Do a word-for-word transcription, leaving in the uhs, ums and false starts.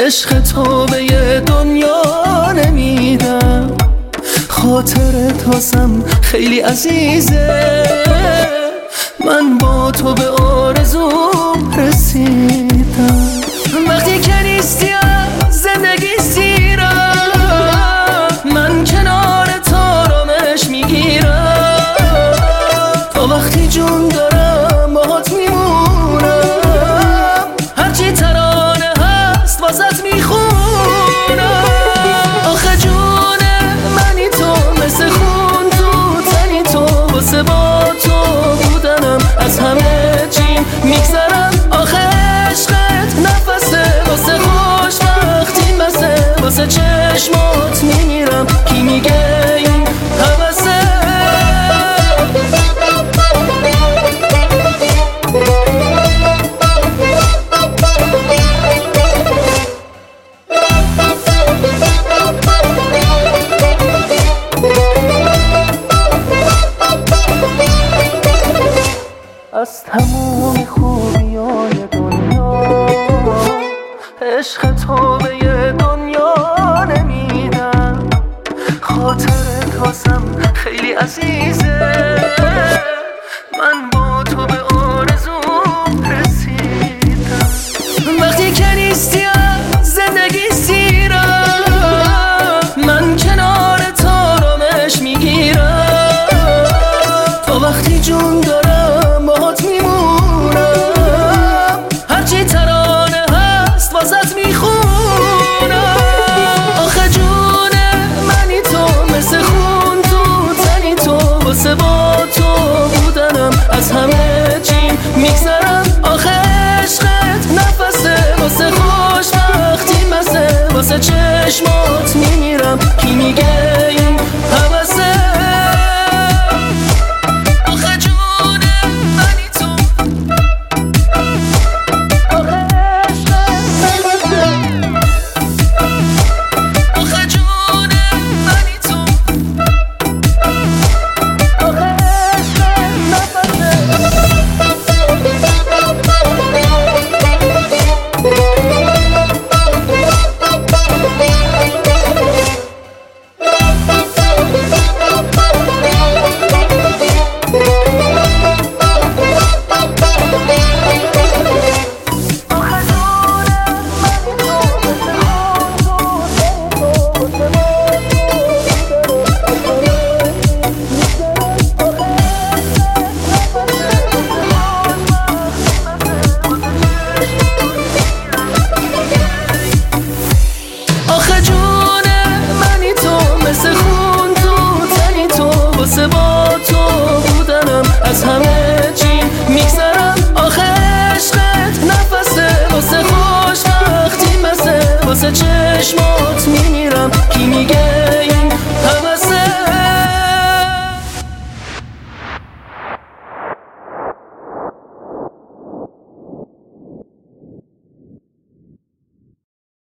عشق تو به یه دنیا نمیدم، خاطر تاسم خیلی عزیزه، من با تو به آرزوم رسیدم. وقتی که نیستی از زندگی سیرم، من کنار تو آرامش میگیرم، تا وقتی جون دارم باهات میمونم، هرچی ترانه هست واسط میخونم. آخه جون منی تو، مثل خون تو تنی تو، واسه با تو بودنم از همه چیم میگذرم. آخه عشقت نفسه، واسه خوشبختی مسه، واسه چشمات میمیرم، کی میگه این حوثه؟ از تموم خوبیای دنیا عشق تو به یه دنیا نمیدم، خاطر تاسم خیلی عزیزه، من با تو به آرزوم رسیدم. وقتی که نیستی از زندگی سیرم، من کنار تو آرامش میگیرم، تا وقتی جون دارم باهات میمونم، هرچی ترانه هست واسط میخونم. آخه جون منی تو، مثل خون تو تنی تو، واسه با تو بودنم از همه چیم میگذرم. آخه عشقت نفسه، واسه خوشبختی مسه، واسه چشمات میمیرم، کی میگه این حوثه؟ از همه